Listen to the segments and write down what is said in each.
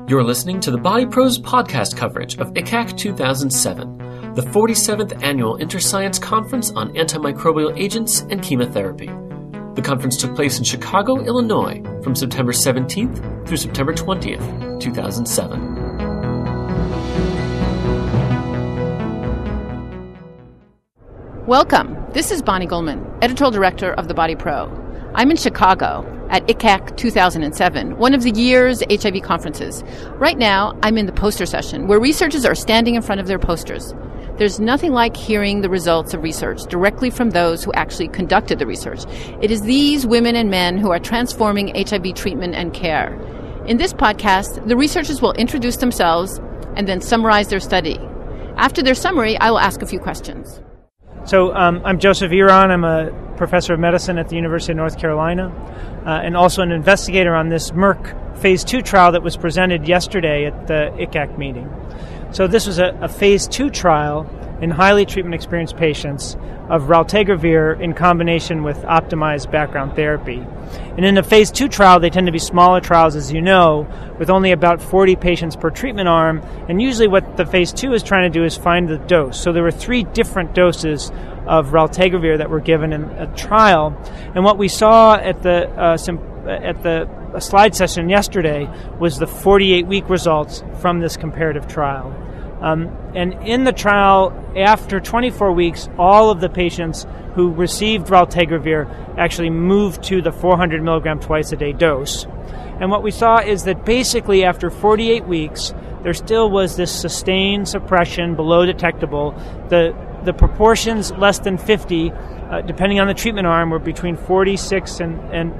You're listening to the Body Pros podcast coverage of ICAC 2007, the 47th Annual Interscience Conference on Antimicrobial Agents and Chemotherapy. The conference took place in Chicago, Illinois, from September 17th through September 20th, 2007. Welcome. This is Bonnie Goldman, Editorial Director of The Body Pro. I'm in Chicago at ICAC 2007, one of the year's HIV conferences. Right now, I'm in the poster session, where researchers are standing in front of their posters. There's nothing like hearing the results of research directly from those who actually conducted the research. It is these women and men who are transforming HIV treatment and care. In this podcast, the researchers will introduce themselves and then summarize their study. After their summary, I will ask a few questions. So I'm Joseph Eron. I'm a professor of medicine at the University of North Carolina and also an investigator on this Merck phase 2 trial that was presented yesterday at the ICAC meeting. So this was a phase 2 trial in highly treatment-experienced patients of raltegravir in combination with optimized background therapy. And in the phase 2 trial, they tend to be smaller trials, as you know, with only about 40 patients per treatment arm. And usually what the phase 2 is trying to do is find the dose. So there were 3 different doses of raltegravir that were given in a trial. And what we saw at the slide session yesterday was the 48-week results from this comparative trial. And in the trial, after 24 weeks, all of the patients who received raltegravir actually moved to the 400 milligram twice-a-day dose. And what we saw is that basically after 48 weeks, there still was this sustained suppression below detectable. The proportions less than 50, depending on the treatment arm, were between 46 and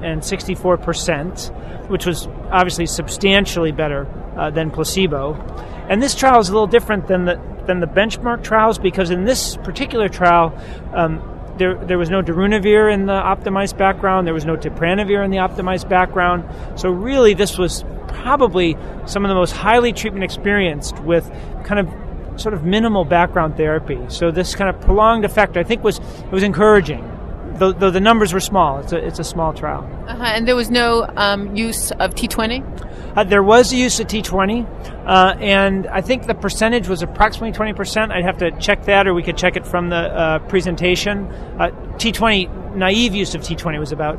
64%, which was obviously substantially better than placebo. And this trial is a little different than the benchmark trials, because in this particular trial, there was no darunavir in the optimized background, there was no tipranavir in the optimized background. So really, this was probably some of the most highly treatment experienced with kind of sort of minimal background therapy. So this kind of prolonged effect, I think, was encouraging. Though the numbers were small, it's a small trial. And there was no use of T20? There was a use of T20, and I think the percentage was approximately 20%. I'd have to check that, or we could check it from the presentation. T20, naive use of T20 was about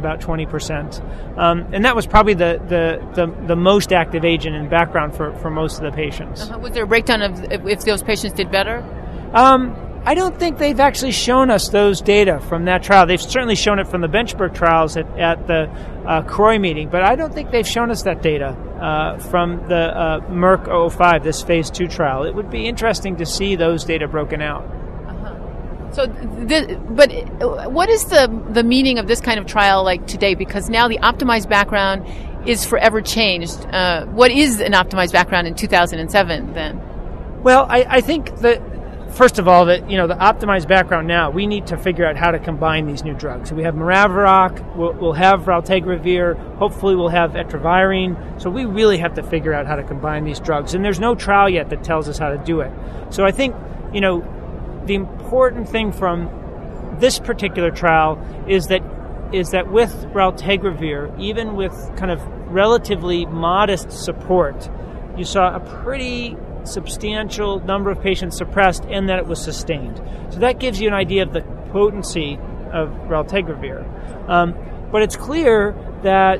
20%, and that was probably the most active agent in background for most of the patients. Was there a breakdown of if those patients did better? I don't think they've actually shown us those data from that trial. They've certainly shown it from the benchmark trials at the CROI meeting, but I don't think they've shown us that data from the Merck 005, this phase 2 trial. It would be interesting to see those data broken out. So, but what is the meaning of this kind of trial like today? Because now the optimized background is forever changed. What is an optimized background in 2007 then? Well, I think that, first of all, that the optimized background now, we need to figure out how to combine these new drugs. So we have Maraviroc, we'll have raltegravir, hopefully we'll have etravirine. So we really have to figure out how to combine these drugs. And there's no trial yet that tells us how to do it. So I think, the important thing from this particular trial is that with raltegravir, even with kind of relatively modest support, you saw a pretty substantial number of patients suppressed and that it was sustained. So that gives you an idea of the potency of raltegravir. But it's clear that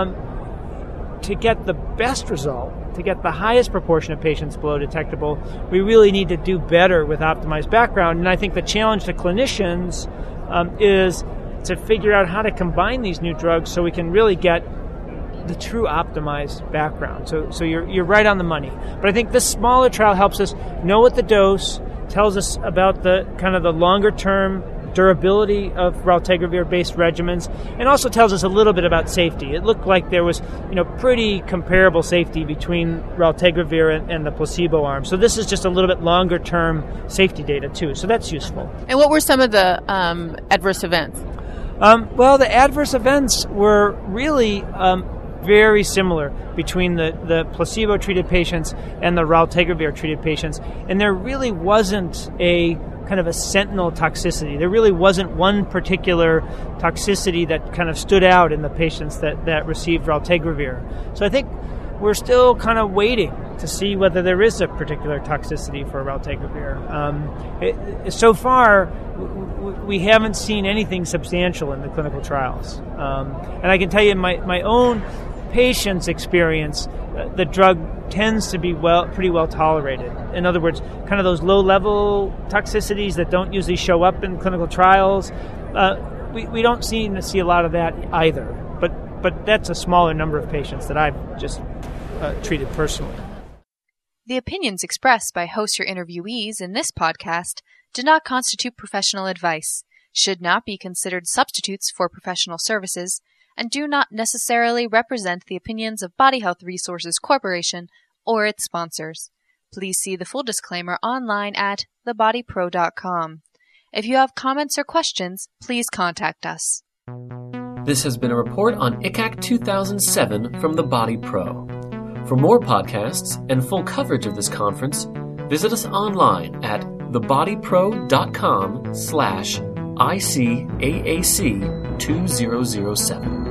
to get the best result, to get the highest proportion of patients below detectable, we really need to do better with optimized background. And I think the challenge to clinicians is to figure out how to combine these new drugs so we can really get the true optimized background. So you're right on the money. But I think this smaller trial helps us know what the dose, tells us about the kind of the longer term durability of raltegravir-based regimens, and also tells us a little bit about safety. It looked like there was, pretty comparable safety between raltegravir and the placebo arm. So this is just a little bit longer-term safety data too. So that's useful. And what were some of the adverse events? Well, the adverse events were really very similar between the placebo-treated patients and the raltegravir-treated patients, and there really wasn't a kind of a sentinel toxicity. There really wasn't one particular toxicity that kind of stood out in the patients that received raltegravir. So I think we're still kind of waiting to see whether there is a particular toxicity for raltegravir. So far, we haven't seen anything substantial in the clinical trials. And I can tell you my own patient's experience, the drug tends to be pretty well tolerated. In other words, kind of those low-level toxicities that don't usually show up in clinical trials, we don't seem to see a lot of that either. But that's a smaller number of patients that I've just treated personally. The opinions expressed by host or interviewees in this podcast do not constitute professional advice, should not be considered substitutes for professional services, and do not necessarily represent the opinions of Body Health Resources Corporation or its sponsors. Please see the full disclaimer online at thebodypro.com. If you have comments or questions, please contact us. This has been a report on ICAC 2007 from The Body Pro. For more podcasts and full coverage of this conference, visit us online at thebodypro.com/ICAAC 2007.